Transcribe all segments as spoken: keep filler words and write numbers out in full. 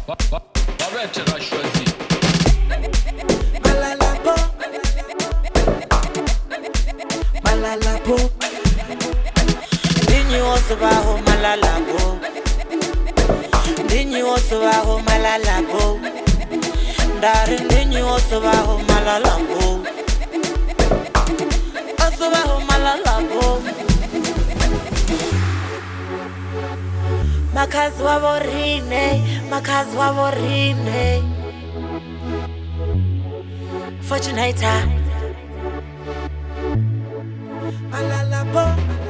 Arrête, tu auras choisi. Malala po, malala po. Ndinyi wose baho malala po. Ndinyi wose baho malala po. Ndari ndinyi wose baho malala po. Wose baho malala po. Makazi waborine, makazi waborine. Fortunator malala po.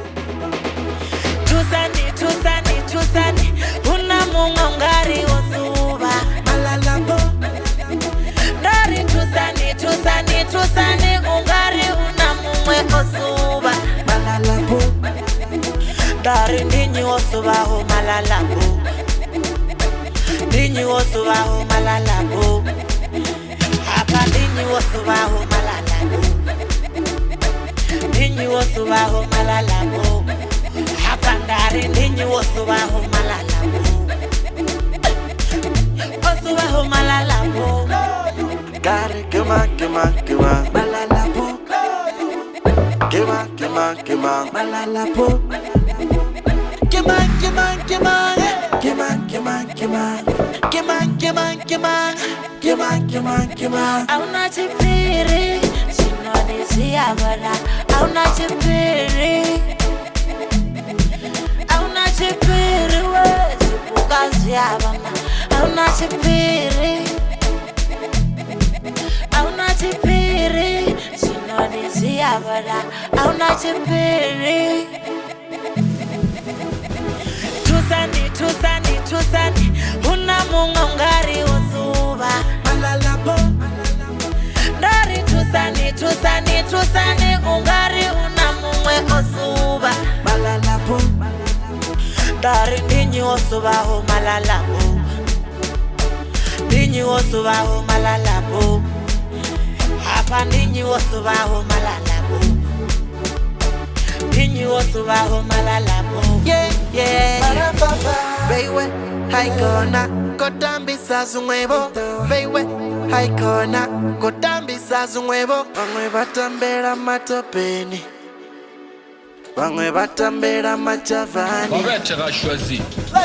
Tusani, tusani, tusani. Una munga ngari osuba malala po. Dari tusani, tusani, tusani. Ungari una mumwe osuba malala po. Dari ndinyi osuba ho malala po. Ndinyi osuba ho malala po. Hapa ndinyi osuba ho malala po. Ndinyi osuba ho malala po. Hapa ndari ndinyi osuba ho malala po. Osuba ho malala po. Gari kema kema kema Malala po. kema kema kema Malala po. Kema kema kema kema kema kema kema kema kema kema kema kema Auna chipiri Sinoni siyabara Auna chipiri Auna chipiri we Sipuka siyabana Auna chipiri Auna chipiri Sinoni siyabara Auna chipiri Tusani, tusani, tusani. Una munga ngari osuba malala po. Dari tusani, tusani, tusani. Ungari una mumwe osuba malala po. Dari ndinyi osuba ho malala po. Ndinyi osuba ho malala po. Hapa ndinyi osuba ho malala po. Ndinyi osuba ho malala po. yeah yeah Marababa. Baby haikona kotambisa zungwebo Baby haikona kotambisa zungwebo Bamwe batambera matopeni Bamwe batambera machavani Arrête, tu auras choisi.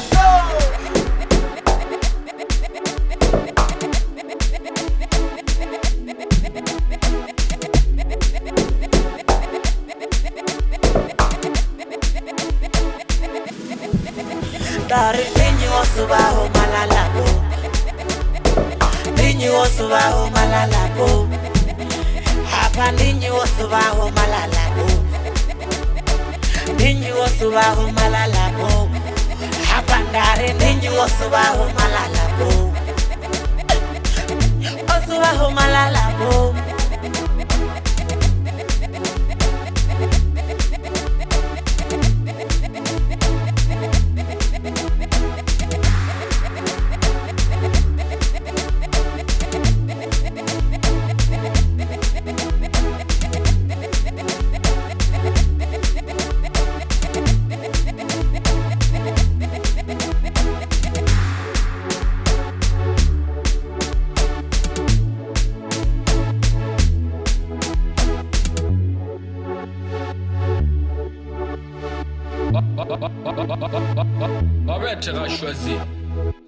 Dari ndinyi osuba ho malala po. Ndinyi osuba ho malala po. Hapa ndinyi osuba ho malala po. Ndinyi osuba ho malala po. Hapa ndari ndinyi osuba ho malala po. Osuba ho malala po. Arrête, tu auras choisi.